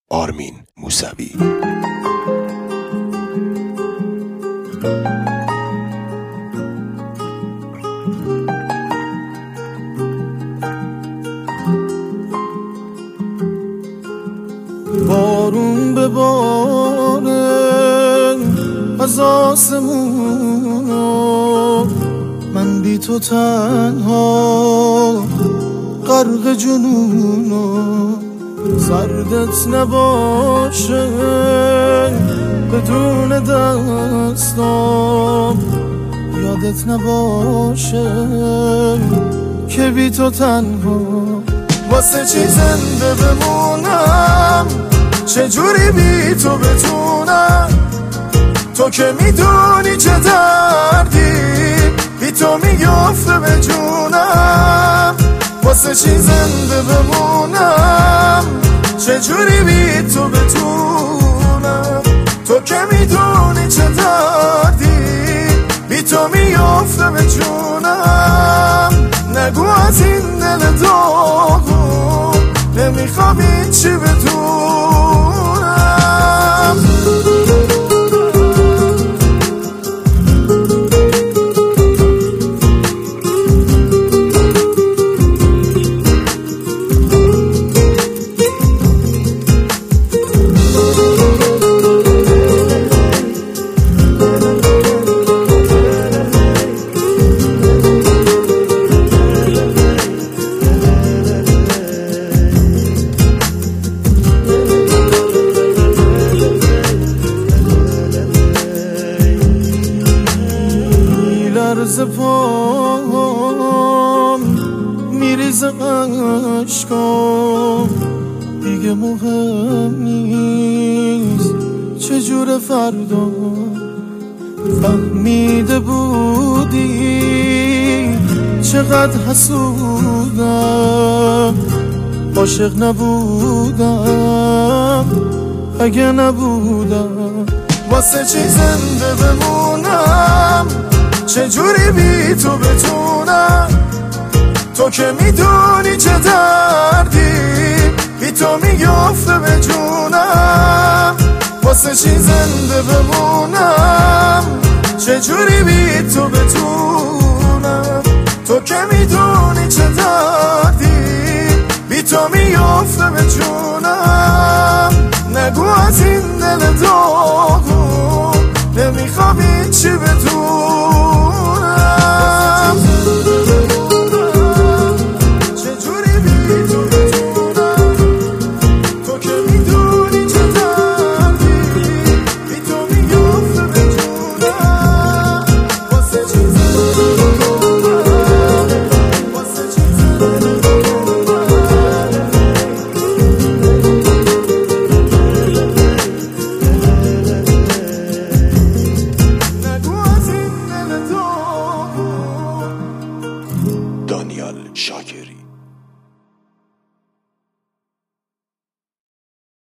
آرمین موسوی. بارون بباره از آسمون، من بی تو تنها غرق جنونم. سردت نباشه بدون دستام، یادت نباشه که بی تو تنها. واسه چی زنده بمونم، چجوری بی تو بتونم؟ تو که میدونی چه دردی بی تو میافته به جونم. واسه چی زنده بمونم، چجوری بی تو بتونم؟ تو که میدونی چه دردی بی تو میافته به جونم. نگو از این دل داغون نمیخوام چی بدونم. لرز پام میریزه عشقام، دیگه مهم نیست چجور فردا. فهمیده بودی چقدر حسودم، عاشق نبودم اگه نبودم. واسه چی زنده بمونم، چجوری بی تو بتونم؟ تو که میدونی چه دردی بی تو میافته به جونم. واسه چی زنده بمونم، چجوری بی تو بتونم؟ تو که میدونی چه دردی بی تو میافته به جونم.